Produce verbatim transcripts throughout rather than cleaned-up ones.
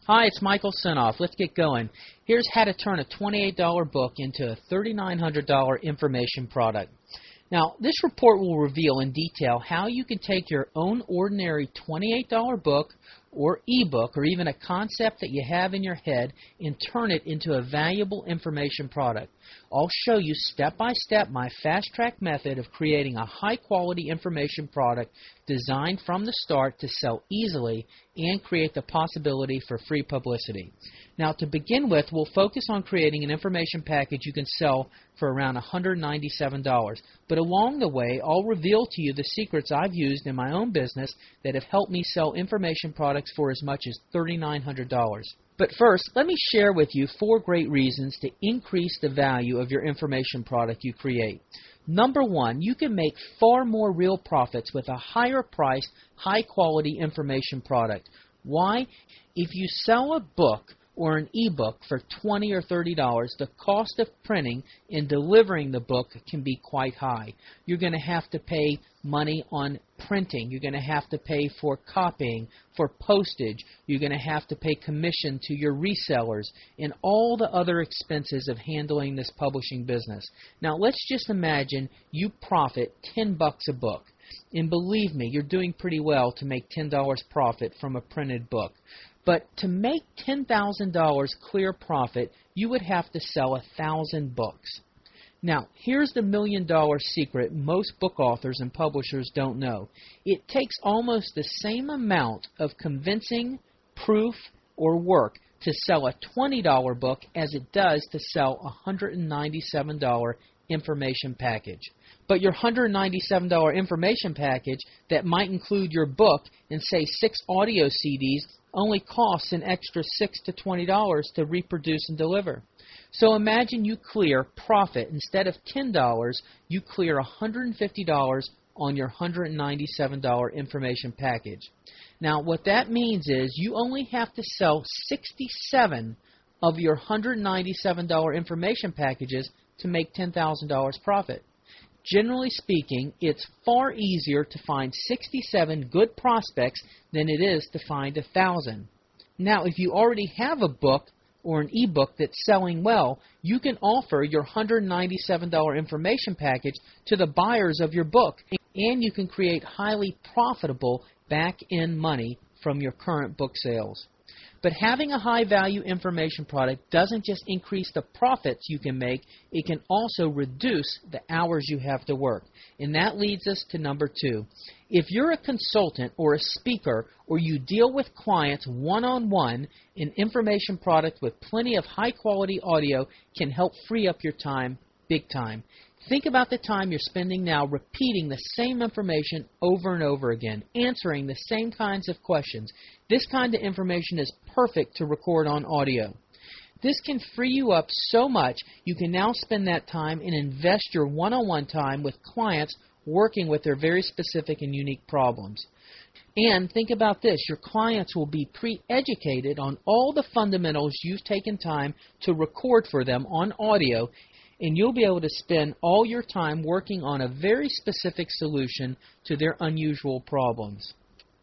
Hi, it's Michael Senoff. Let's get going. Here's how to turn a twenty-eight dollar book into a thirty-nine hundred dollar information product. Now, this report will reveal in detail how you can take your own ordinary twenty-eight dollar book or ebook or even a concept that you have in your head and turn it into a valuable information product. I'll show you step by step my fast-track method of creating a high-quality information product designed from the start to sell easily and create the possibility for free publicity. Now, to begin with, we'll focus on creating an information package you can sell for around one hundred ninety-seven dollars. But along the way, I'll reveal to you the secrets I've used in my own business that have helped me sell information products for as much as thirty-nine hundred dollars. But first, let me share with you four great reasons to increase the value of your information product you create. Number one, you can make far more real profits with a higher priced, high-quality information product. Why? If you sell a book or an ebook for twenty dollars or thirty dollars, the cost of printing and delivering the book can be quite high. You're going to have to pay money on printing. You're going to have to pay for copying, for postage. You're going to have to pay commission to your resellers and all the other expenses of handling this publishing business. Now, let's just imagine you profit ten bucks a book. And believe me, you're doing pretty well to make ten dollars profit from a printed book. But to make ten thousand dollars clear profit, you would have to sell one thousand books. Now, here's the million-dollar secret most book authors and publishers don't know. It takes almost the same amount of convincing, proof, or work to sell a twenty dollar book as it does to sell a one hundred ninety-seven dollar information package. But your one hundred ninety-seven dollar information package that might include your book and, say, six audio C Ds only costs an extra six to twenty dollars to reproduce and deliver. So imagine you clear profit. Instead of ten dollars, you clear one hundred fifty dollars on your one hundred ninety-seven dollar information package. Now, what that means is you only have to sell sixty-seven of your one hundred ninety-seven dollar information packages to make ten thousand dollars profit. Generally speaking, it's far easier to find sixty-seven good prospects than it is to find one thousand. Now, if you already have a book or an ebook that's selling well, you can offer your one hundred ninety-seven dollar information package to the buyers of your book, and you can create highly profitable back-end money from your current book sales. But having a high-value information product doesn't just increase the profits you can make, it can also reduce the hours you have to work. And that leads us to number two. If you're a consultant or a speaker or you deal with clients one-on-one, an information product with plenty of high-quality audio can help free up your time big time. Think about the time you're spending now repeating the same information over and over again, answering the same kinds of questions. This kind of information is perfect to record on audio. This can free you up so much you can now spend that time and invest your one-on-one time with clients working with their very specific and unique problems. And think about this, your clients will be pre-educated on all the fundamentals you've taken time to record for them on audio, and you'll be able to spend all your time working on a very specific solution to their unusual problems.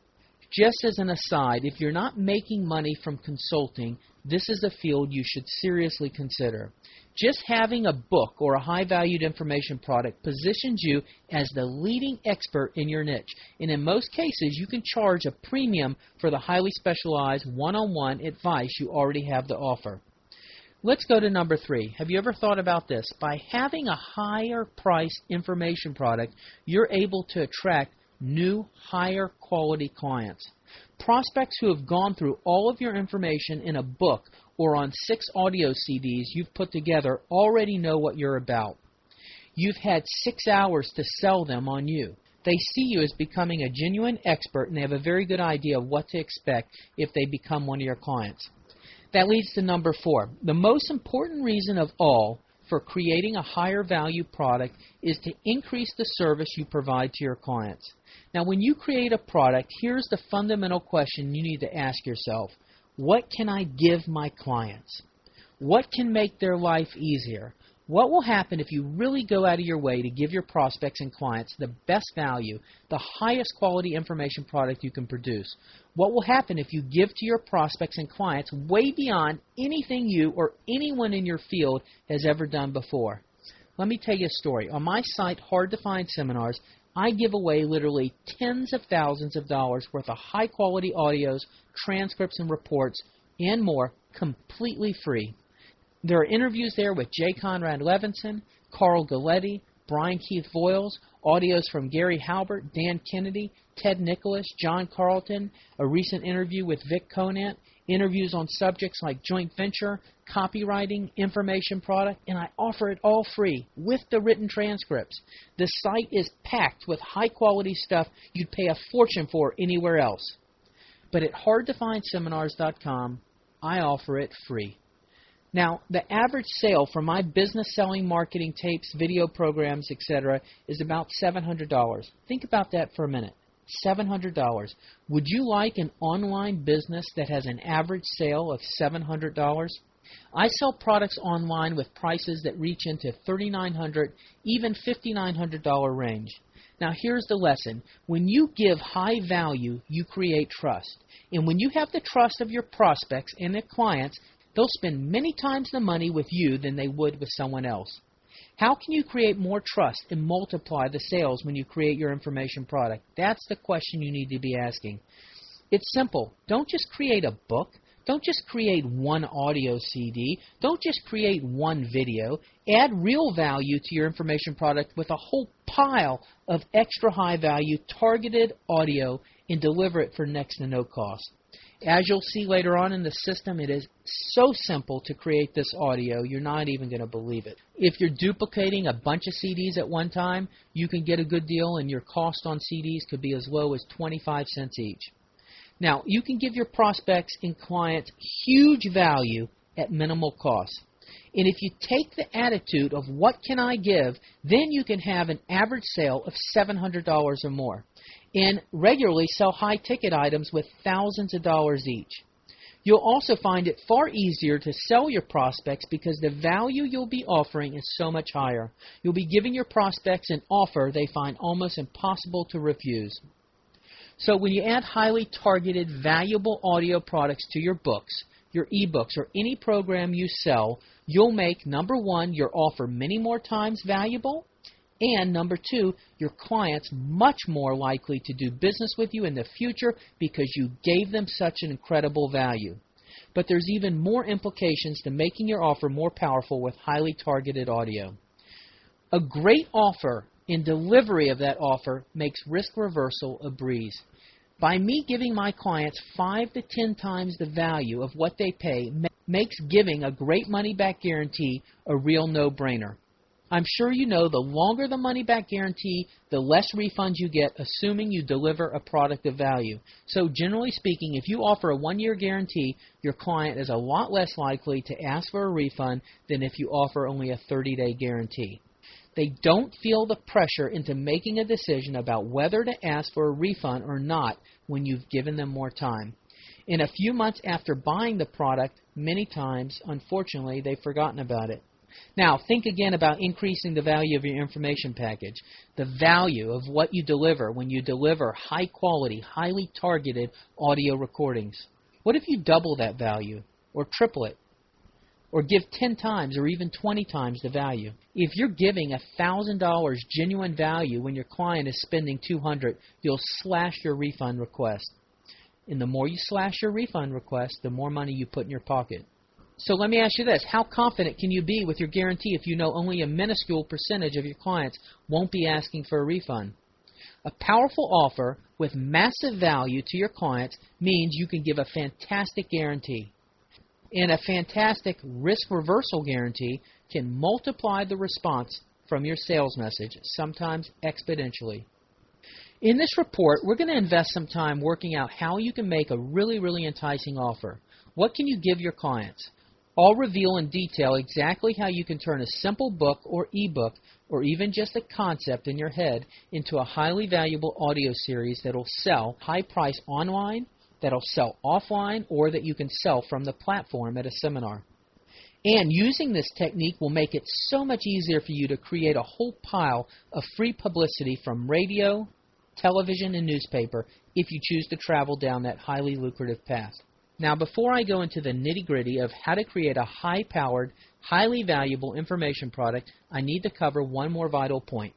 Just as an aside, if you're not making money from consulting, this is a field you should seriously consider. Just having a book or a high-valued information product positions you as the leading expert in your niche, and in most cases, you can charge a premium for the highly specialized one-on-one advice you already have to offer. Let's go to number three. Have you ever thought about this? By having a higher priced information product, you're able to attract new, higher quality clients. Prospects who have gone through all of your information in a book or on six audio C Ds you've put together already know what you're about. You've had six hours to sell them on you. They see you as becoming a genuine expert, and they have a very good idea of what to expect if they become one of your clients. That leads to number four. The most important reason of all for creating a higher value product is to increase the service you provide to your clients. Now, when you create a product, here's the fundamental question you need to ask yourself. What can I give my clients? What can make their life easier? What will happen if you really go out of your way to give your prospects and clients the best value, the highest quality information product you can produce? What will happen if you give to your prospects and clients way beyond anything you or anyone in your field has ever done before? Let me tell you a story. On my site, Hard to Find Seminars, I give away literally tens of thousands of dollars worth of high-quality audios, transcripts, and reports, and more, completely free. There are interviews there with J. Conrad Levinson, Carl Galetti, Brian Keith Voiles, audios from Gary Halbert, Dan Kennedy, Ted Nicholas, John Carlton, a recent interview with Vic Conant, interviews on subjects like joint venture, copywriting, information product, and I offer it all free with the written transcripts. The site is packed with high-quality stuff you'd pay a fortune for anywhere else. But at hard to find seminars dot com, I offer it free. Now, the average sale for my business selling marketing tapes, video programs, et cetera is about seven hundred dollars. Think about that for a minute. seven hundred dollars. Would you like an online business that has an average sale of seven hundred dollars? I sell products online with prices that reach into thirty-nine hundred dollars, even fifty-nine hundred dollars range. Now, here's the lesson. When you give high value, you create trust. And when you have the trust of your prospects and their clients, they'll spend many times the money with you than they would with someone else. How can you create more trust and multiply the sales when you create your information product? That's the question you need to be asking. It's simple. Don't just create a book. Don't just create one audio C D. Don't just create one video. Add real value to your information product with a whole pile of extra high value targeted audio and deliver it for next to no cost. As you'll see later on in the system, it is so simple to create this audio, you're not even going to believe it. If you're duplicating a bunch of C Ds at one time, you can get a good deal, and your cost on C Ds could be as low as twenty-five cents each. Now, you can give your prospects and clients huge value at minimal cost. And if you take the attitude of what can I give, then you can have an average sale of seven hundred dollars or more, and regularly sell high-ticket items with thousands of dollars each. You'll also find it far easier to sell your prospects because the value you'll be offering is so much higher. You'll be giving your prospects an offer they find almost impossible to refuse. So when you add highly targeted, valuable audio products to your books, your ebooks, or any program you sell, you'll make, number one, your offer many more times valuable, and number two, your clients much more likely to do business with you in the future because you gave them such an incredible value. But there's even more implications to making your offer more powerful with highly targeted audio. A great offer and delivery of that offer makes risk reversal a breeze. By me giving my clients five to ten times the value of what they pay makes giving a great money-back guarantee a real no-brainer. I'm sure you know the longer the money-back guarantee, the less refunds you get, assuming you deliver a product of value. So generally speaking, if you offer a one-year guarantee, your client is a lot less likely to ask for a refund than if you offer only a thirty-day guarantee. They don't feel the pressure into making a decision about whether to ask for a refund or not when you've given them more time. In a few months after buying the product, many times, unfortunately, they've forgotten about it. Now, think again about increasing the value of your information package, the value of what you deliver when you deliver high-quality, highly targeted audio recordings. What if you double that value, or triple it, or give ten times or even twenty times the value? If you're giving one thousand dollars genuine value when your client is spending two hundred dollars, you'll slash your refund request. And the more you slash your refund request, the more money you put in your pocket. So let me ask you this. How confident can you be with your guarantee if you know only a minuscule percentage of your clients won't be asking for a refund? A powerful offer with massive value to your clients means you can give a fantastic guarantee. And a fantastic risk reversal guarantee can multiply the response from your sales message, sometimes exponentially. In this report, we're going to invest some time working out how you can make a really, really enticing offer. What can you give your clients? I'll reveal in detail exactly how you can turn a simple book or ebook, or even just a concept in your head, into a highly valuable audio series that will sell high price online, that will sell offline, or that you can sell from the platform at a seminar. And using this technique will make it so much easier for you to create a whole pile of free publicity from radio, television, and newspaper if you choose to travel down that highly lucrative path. Now, before I go into the nitty-gritty of how to create a high-powered, highly valuable information product, I need to cover one more vital point: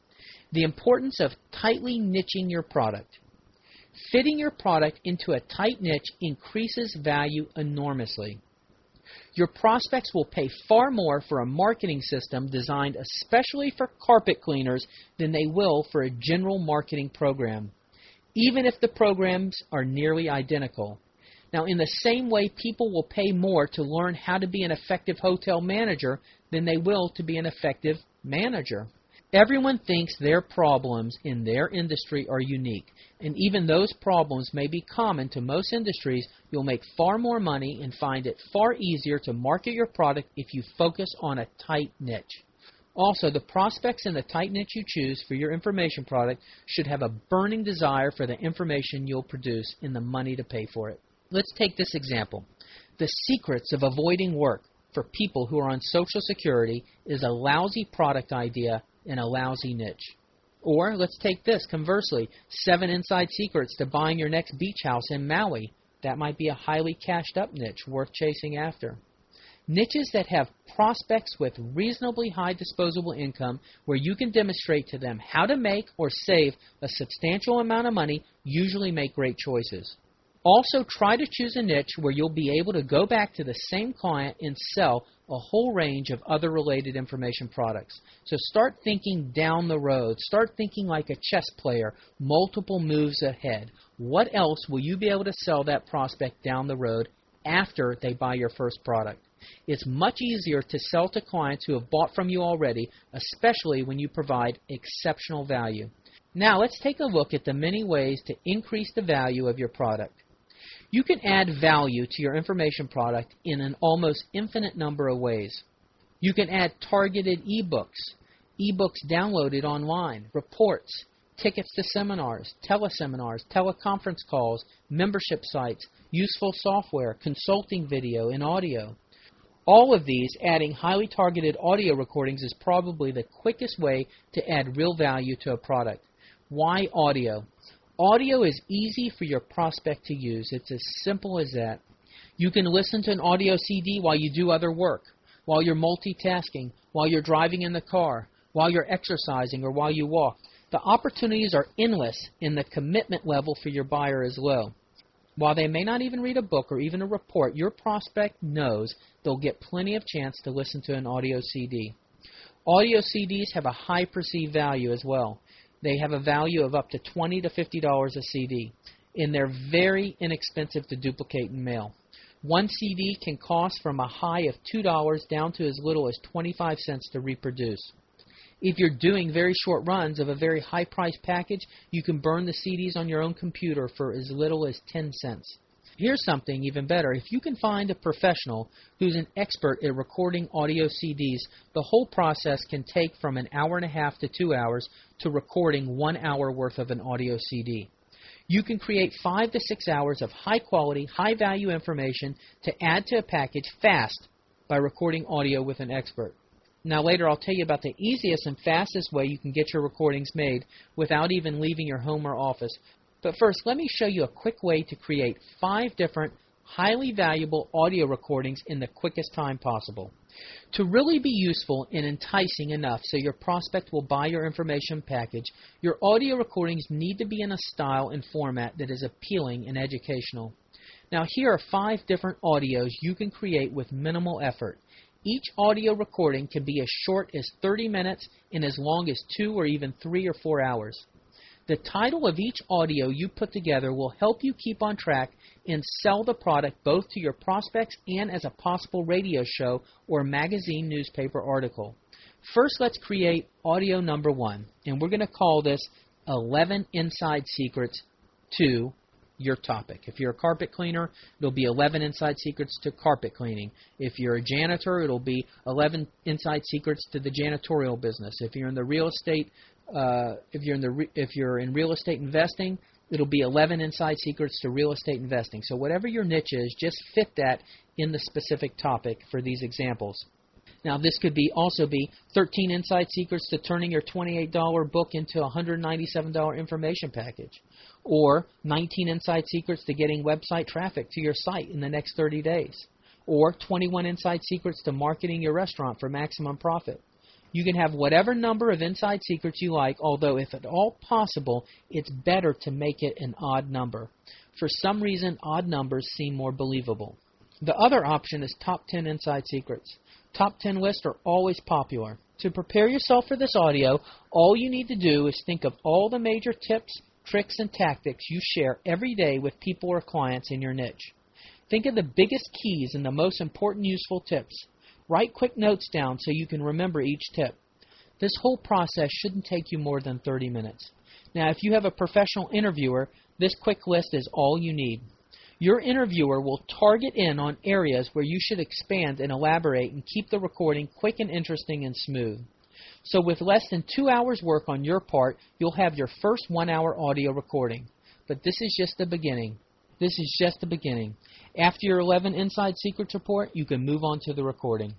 the importance of tightly niching your product. Fitting your product into a tight niche increases value enormously. Your prospects will pay far more for a marketing system designed especially for carpet cleaners than they will for a general marketing program, even if the programs are nearly identical. Now, in the same way, people will pay more to learn how to be an effective hotel manager than they will to be an effective manager. Everyone thinks their problems in their industry are unique, and even those problems may be common to most industries. You'll make far more money and find it far easier to market your product if you focus on a tight niche. Also, the prospects in the tight niche you choose for your information product should have a burning desire for the information you'll produce and the money to pay for it. Let's take this example. The secrets of avoiding work for people who are on Social Security is a lousy product idea in a lousy niche. Or let's take this, conversely, seven inside secrets to buying your next beach house in Maui. That might be a highly cashed up niche worth chasing after. Niches that have prospects with reasonably high disposable income where you can demonstrate to them how to make or save a substantial amount of money usually make great choices. Also, try to choose a niche where you'll be able to go back to the same client and sell a whole range of other related information products. So start thinking down the road. Start thinking like a chess player, multiple moves ahead. What else will you be able to sell that prospect down the road after they buy your first product? It's much easier to sell to clients who have bought from you already, especially when you provide exceptional value. Now let's take a look at the many ways to increase the value of your product. You can add value to your information product in an almost infinite number of ways. You can add targeted ebooks, ebooks downloaded online, reports, tickets to seminars, teleseminars, teleconference calls, membership sites, useful software, consulting video, and audio. All of these, adding highly targeted audio recordings, is probably the quickest way to add real value to a product. Why audio? Audio is easy for your prospect to use. It's as simple as that. You can listen to an audio C D while you do other work, while you're multitasking, while you're driving in the car, while you're exercising, or while you walk. The opportunities are endless, and the commitment level for your buyer is low. While they may not even read a book or even a report, your prospect knows they'll get plenty of chance to listen to an audio C D. Audio C Ds have a high perceived value as well. They have a value of up to twenty to fifty dollars a C D, and they're very inexpensive to duplicate and mail. One C D can cost from a high of two dollars down to as little as twenty-five cents to reproduce. If you're doing very short runs of a very high-priced package, you can burn the C Ds on your own computer for as little as ten cents. Here's something even better. If you can find a professional who's an expert at recording audio C Ds, the whole process can take from an hour and a half to two hours to recording one hour worth of an audio C D. You can create five to six hours of high-quality, high-value information to add to a package fast by recording audio with an expert. Now later I'll tell you about the easiest and fastest way you can get your recordings made without even leaving your home or office. But first, let me show you a quick way to create five different highly valuable audio recordings in the quickest time possible. To really be useful and enticing enough so your prospect will buy your information package, your audio recordings need to be in a style and format that is appealing and educational. Now here are five different audios you can create with minimal effort. Each audio recording can be as short as thirty minutes and as long as two or even three or four hours. The title of each audio you put together will help you keep on track and sell the product both to your prospects and as a possible radio show or magazine newspaper article. First, let's create audio number one, and we're going to call this eleven Inside Secrets to your topic. If you're a carpet cleaner, it'll be eleven Inside Secrets to carpet cleaning. If you're a janitor, it'll be eleven Inside Secrets to the janitorial business. If you're in the real estate Uh, if you're in the re- if you're in real estate investing, it'll be eleven inside secrets to real estate investing. So whatever your niche is, just fit that in the specific topic for these examples. Now this could be also be thirteen inside secrets to turning your twenty-eight dollar book into a one hundred ninety-seven dollar information package, or nineteen inside secrets to getting website traffic to your site in the next thirty days, or twenty-one inside secrets to marketing your restaurant for maximum profit. You can have whatever number of inside secrets you like, although if at all possible, it's better to make it an odd number. For some reason, odd numbers seem more believable. The other option is top ten inside secrets. Top ten lists are always popular. To prepare yourself for this audio, all you need to do is think of all the major tips, tricks, and tactics you share every day with people or clients in your niche. Think of the biggest keys and the most important useful tips. Write quick notes down so you can remember each tip. This whole process shouldn't take you more than thirty minutes. Now, if you have a professional interviewer, this quick list is all you need. Your interviewer will target in on areas where you should expand and elaborate and keep the recording quick and interesting and smooth. So with less than two hours work on your part, you'll have your first one-hour audio recording. But this is just the beginning. This is just the beginning. After your eleven Inside Secrets report, you can move on to the recording.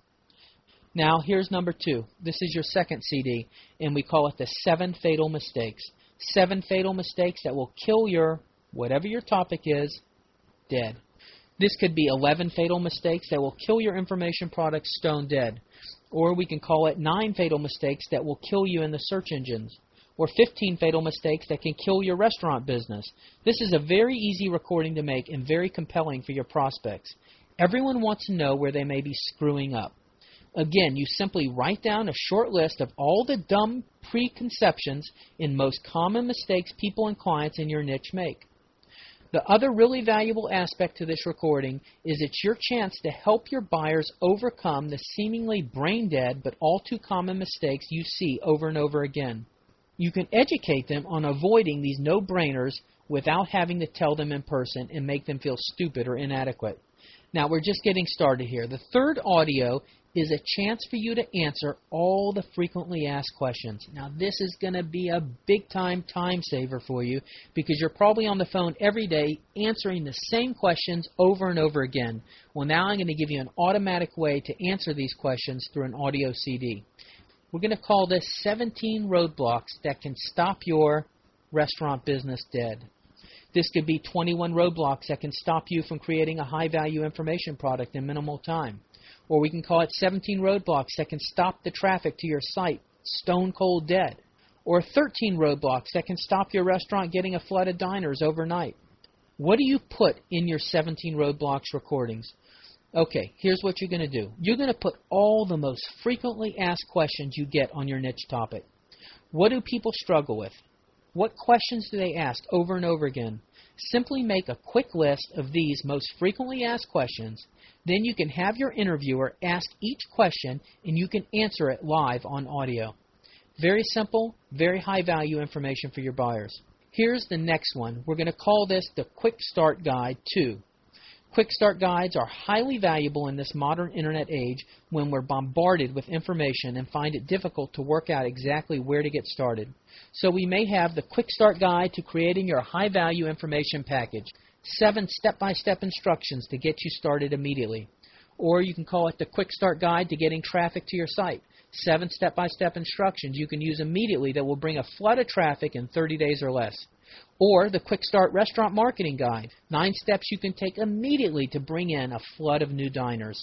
Now, here's number two. This is your second C D, and we call it the Seven Fatal Mistakes. Seven fatal mistakes that will kill your, whatever your topic is, dead. This could be eleven fatal mistakes that will kill your information product stone dead. Or we can call it nine fatal mistakes that will kill you in the search engines. Or fifteen fatal mistakes that can kill your restaurant business. This is a very easy recording to make and very compelling for your prospects. Everyone wants to know where they may be screwing up. Again, you simply write down a short list of all the dumb preconceptions and most common mistakes people and clients in your niche make. The other really valuable aspect to this recording is it's your chance to help your buyers overcome the seemingly brain-dead but all too common mistakes you see over and over again. You can educate them on avoiding these no-brainers without having to tell them in person and make them feel stupid or inadequate. Now, we're just getting started here. The third audio is a chance for you to answer all the frequently asked questions. Now, this is going to be a big-time time saver for you because you're probably on the phone every day answering the same questions over and over again. Well, now I'm going to give you an automatic way to answer these questions through an audio C D. We're going to call this seventeen roadblocks that can stop your restaurant business dead. This could be twenty-one roadblocks that can stop you from creating a high-value information product in minimal time. Or we can call it seventeen roadblocks that can stop the traffic to your site stone cold dead. Or thirteen roadblocks that can stop your restaurant getting a flood of diners overnight. What do you put in your seventeen roadblocks recordings? Okay, here's what you're going to do. You're going to put all the most frequently asked questions you get on your niche topic. What do people struggle with? What questions do they ask over and over again? Simply make a quick list of these most frequently asked questions. Then you can have your interviewer ask each question and you can answer it live on audio. Very simple, very high value information for your buyers. Here's the next one. We're going to call this the Quick Start Guide two. Quick Start Guides are highly valuable in this modern internet age when we're bombarded with information and find it difficult to work out exactly where to get started. So we may have the Quick Start Guide to creating your high-value information package. Seven step-by-step instructions to get you started immediately. Or you can call it the Quick Start Guide to getting traffic to your site. Seven step-by-step instructions you can use immediately that will bring a flood of traffic in thirty days or less. Or the Quick Start Restaurant Marketing Guide. Nine steps you can take immediately to bring in a flood of new diners.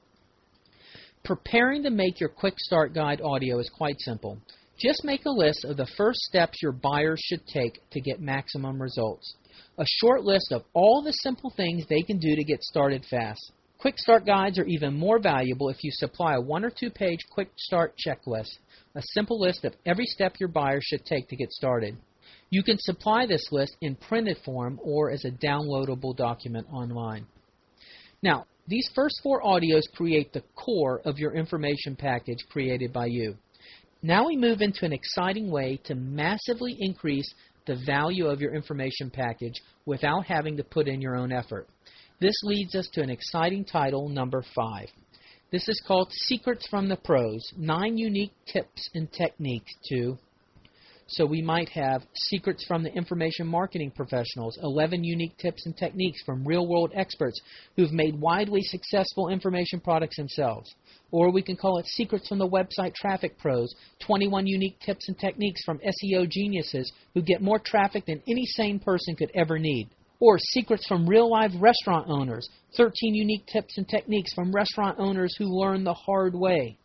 Preparing to make your Quick Start Guide audio is quite simple. Just make a list of the first steps your buyers should take to get maximum results. A short list of all the simple things they can do to get started fast. Quick Start Guides are even more valuable if you supply a one or two page Quick Start checklist, a simple list of every step your buyers should take to get started. You can supply this list in printed form or as a downloadable document online. Now, these first four audios create the core of your information package created by you. Now we move into an exciting way to massively increase the value of your information package without having to put in your own effort. This leads us to an exciting title, number five. This is called Secrets from the Pros, Nine Unique Tips and Techniques to So we might have secrets from the information marketing professionals, eleven unique tips and techniques from real-world experts who've made widely successful information products themselves. Or we can call it secrets from the website traffic pros, twenty-one unique tips and techniques from S E O geniuses who get more traffic than any sane person could ever need. Or secrets from real-life restaurant owners, thirteen unique tips and techniques from restaurant owners who learn the hard way.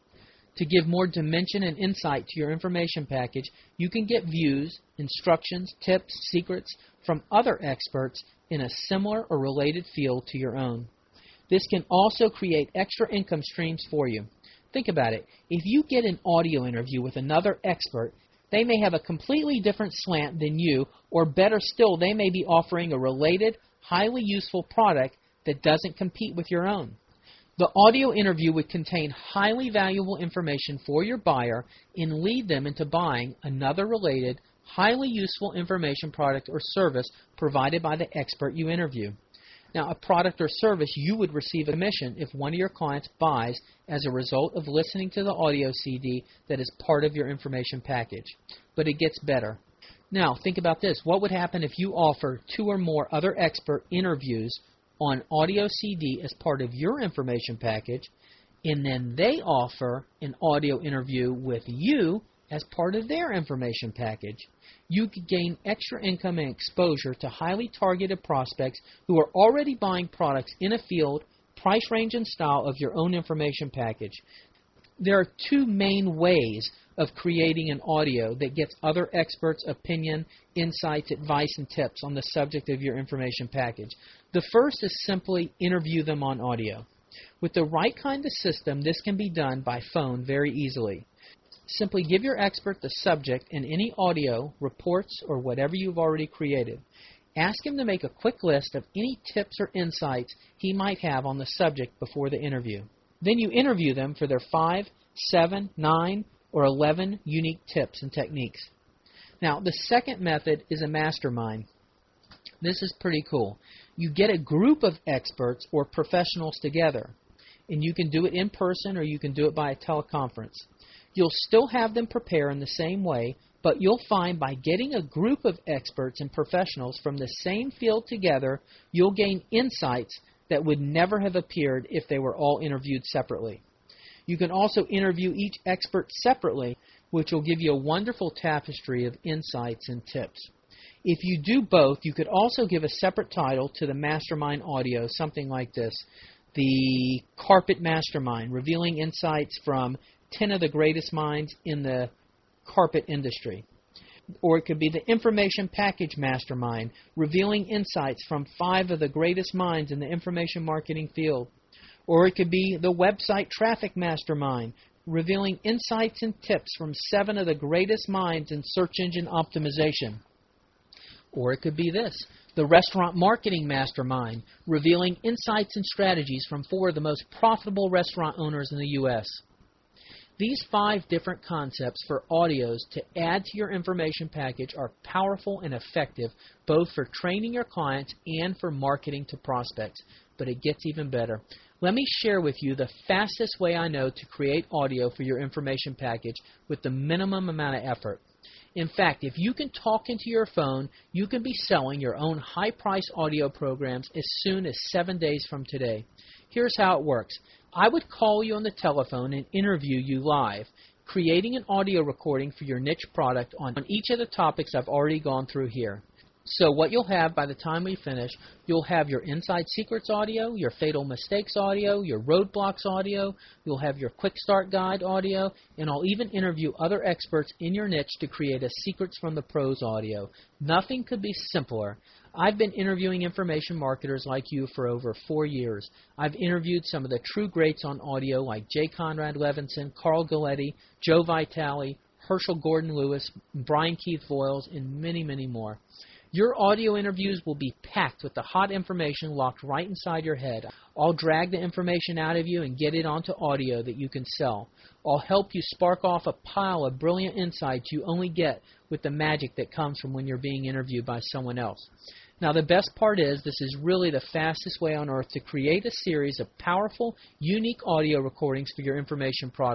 To give more dimension and insight to your information package, you can get views, instructions, tips, secrets from other experts in a similar or related field to your own. This can also create extra income streams for you. Think about it. If you get an audio interview with another expert, they may have a completely different slant than you, or better still, they may be offering a related, highly useful product that doesn't compete with your own. The audio interview would contain highly valuable information for your buyer and lead them into buying another related, highly useful information product or service provided by the expert you interview. Now, a product or service you would receive a commission if one of your clients buys as a result of listening to the audio C D that is part of your information package. But it gets better. Now, think about this. What would happen if you offer two or more other expert interviews on audio C D as part of your information package, and then they offer an audio interview with you as part of their information package? You could gain extra income and exposure to highly targeted prospects who are already buying products in a field, price range, and style of your own information package. There are two main ways of creating an audio that gets other experts' opinion, insights, advice, and tips on the subject of your information package. The first is simply interview them on audio. With the right kind of system, this can be done by phone very easily. Simply give your expert the subject and any audio, reports, or whatever you've already created. Ask him to make a quick list of any tips or insights he might have on the subject before the interview. Then you interview them for their five, seven, nine, or eleven unique tips and techniques. Now, the second method is a mastermind. This is pretty cool. You get a group of experts or professionals together, and you can do it in person or you can do it by a teleconference. You'll still have them prepare in the same way, but you'll find by getting a group of experts and professionals from the same field together, you'll gain insights that would never have appeared if they were all interviewed separately. You can also interview each expert separately, which will give you a wonderful tapestry of insights and tips. If you do both, you could also give a separate title to the mastermind audio, something like this: the Carpet Mastermind, revealing insights from ten of the greatest minds in the carpet industry. Or it could be the Information Package Mastermind, revealing insights from five of the greatest minds in the information marketing field. Or it could be the Website Traffic Mastermind, revealing insights and tips from seven of the greatest minds in search engine optimization. Or it could be this, the Restaurant Marketing Mastermind, revealing insights and strategies from four of the most profitable restaurant owners in the U S These five different concepts for audios to add to your information package are powerful and effective both for training your clients and for marketing to prospects. But it gets even better. Let me share with you the fastest way I know to create audio for your information package with the minimum amount of effort. In fact, if you can talk into your phone, you can be selling your own high-price audio programs as soon as seven days from today. Here's how it works. I would call you on the telephone and interview you live, creating an audio recording for your niche product on each of the topics I've already gone through here. So what you'll have by the time we finish, you'll have your Inside Secrets audio, your Fatal Mistakes audio, your Roadblocks audio, you'll have your Quick Start Guide audio, and I'll even interview other experts in your niche to create a Secrets from the Pros audio. Nothing could be simpler. I've been interviewing information marketers like you for over four years. I've interviewed some of the true greats on audio like J. Conrad Levinson, Carl Galletti, Joe Vitale, Herschel Gordon Lewis, Brian Keith Voiles, and many, many more. Your audio interviews will be packed with the hot information locked right inside your head. I'll drag the information out of you and get it onto audio that you can sell. I'll help you spark off a pile of brilliant insights you only get with the magic that comes from when you're being interviewed by someone else. Now, the best part is this is really the fastest way on earth to create a series of powerful, unique audio recordings for your information product.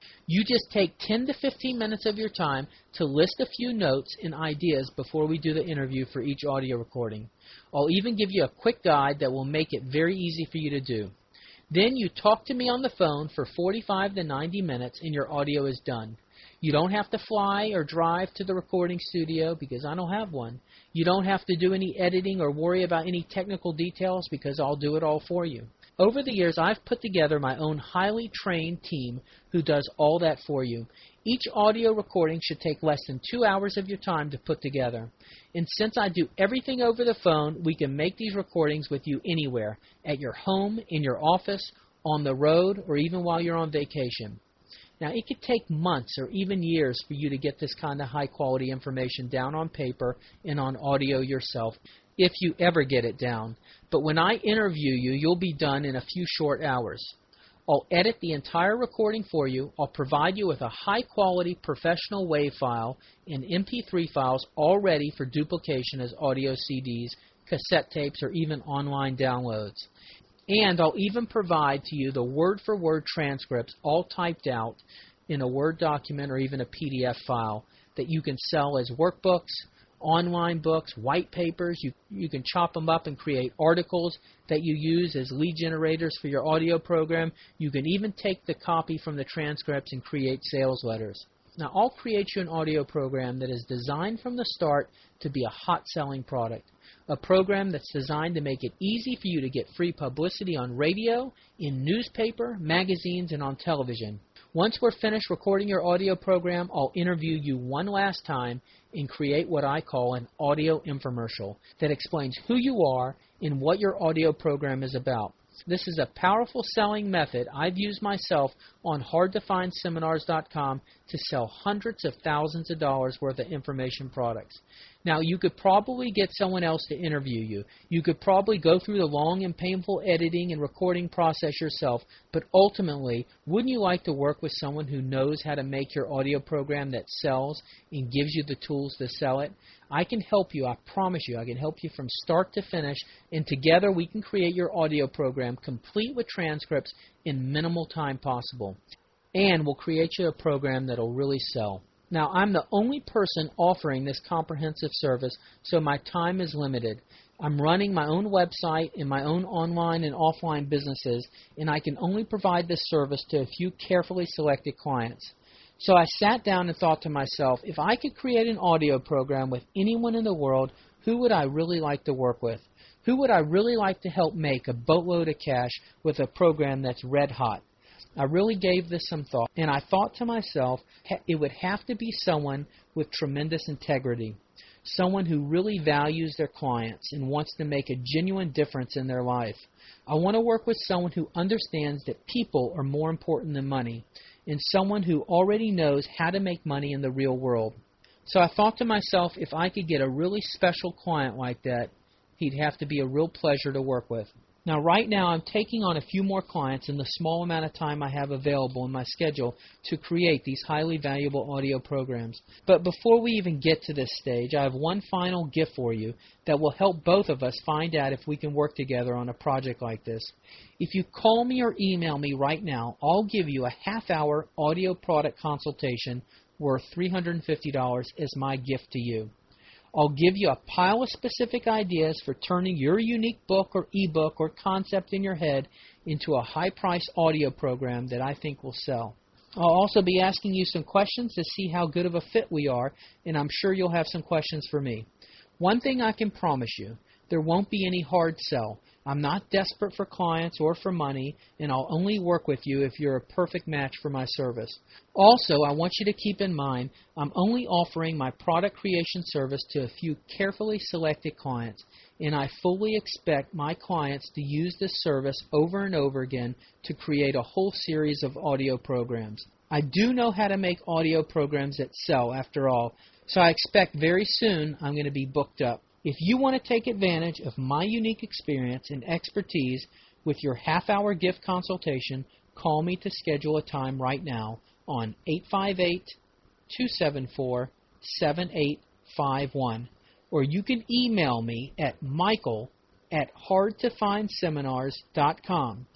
You just take ten to fifteen minutes of your time to list a few notes and ideas before we do the interview for each audio recording. I'll even give you a quick guide that will make it very easy for you to do. Then you talk to me on the phone for forty-five to ninety minutes and your audio is done. You don't have to fly or drive to the recording studio because I don't have one. You don't have to do any editing or worry about any technical details because I'll do it all for you. Over the years, I've put together my own highly trained team who does all that for you. Each audio recording should take less than two hours of your time to put together. And since I do everything over the phone, we can make these recordings with you anywhere, at your home, in your office, on the road, or even while you're on vacation. Now, it could take months or even years for you to get this kind of high-quality information down on paper and on audio yourself, if you ever get it down. But when I interview you, you'll be done in a few short hours. I'll edit the entire recording for you. I'll provide you with a high-quality professional WAV file and M P three files all ready for duplication as audio C Ds, cassette tapes, or even online downloads. And I'll even provide to you the word-for-word transcripts all typed out in a Word document or even a P D F file that you can sell as workbooks, online books, white papers. You, you can chop them up and create articles that you use as lead generators for your audio program. You can even take the copy from the transcripts and create sales letters. Now, I'll create you an audio program that is designed from the start to be a hot-selling product, a program that's designed to make it easy for you to get free publicity on radio, in newspaper, magazines, and on television. Once we're finished recording your audio program, I'll interview you one last time and create what I call an audio infomercial that explains who you are and what your audio program is about. This is a powerful selling method I've used myself on hard to find seminars dot com to sell hundreds of thousands of dollars worth of information products. Now, you could probably get someone else to interview you. You could probably go through the long and painful editing and recording process yourself, but ultimately, wouldn't you like to work with someone who knows how to make your audio program that sells and gives you the tools to sell it? I can help you. I promise you. I can help you from start to finish, and together we can create your audio program complete with transcripts in minimal time possible. And we'll create you a program that will really sell. Now, I'm the only person offering this comprehensive service, so my time is limited. I'm running my own website and my own online and offline businesses, and I can only provide this service to a few carefully selected clients. So I sat down and thought to myself, if I could create an audio program with anyone in the world, who would I really like to work with? Who would I really like to help make a boatload of cash with a program that's red hot? I really gave this some thought, and I thought to myself, it would have to be someone with tremendous integrity, someone who really values their clients and wants to make a genuine difference in their life. I want to work with someone who understands that people are more important than money, and someone who already knows how to make money in the real world. So I thought to myself, if I could get a really special client like that, he'd have to be a real pleasure to work with. Now, right now, I'm taking on a few more clients in the small amount of time I have available in my schedule to create these highly valuable audio programs. But before we even get to this stage, I have one final gift for you that will help both of us find out if we can work together on a project like this. If you call me or email me right now, I'll give you a half-hour audio product consultation worth three hundred fifty dollars as my gift to you. I'll give you a pile of specific ideas for turning your unique book or ebook or concept in your head into a high-priced audio program that I think will sell. I'll also be asking you some questions to see how good of a fit we are, and I'm sure you'll have some questions for me. One thing I can promise you, there won't be any hard sell. I'm not desperate for clients or for money, and I'll only work with you if you're a perfect match for my service. Also, I want you to keep in mind, I'm only offering my product creation service to a few carefully selected clients, and I fully expect my clients to use this service over and over again to create a whole series of audio programs. I do know how to make audio programs that sell, after all, so I expect very soon I'm going to be booked up. If you want to take advantage of my unique experience and expertise with your half-hour gift consultation, call me to schedule a time right now on eight five eight, two seven four, seven eight five one. Or you can email me at michael at hard to find seminars dot com.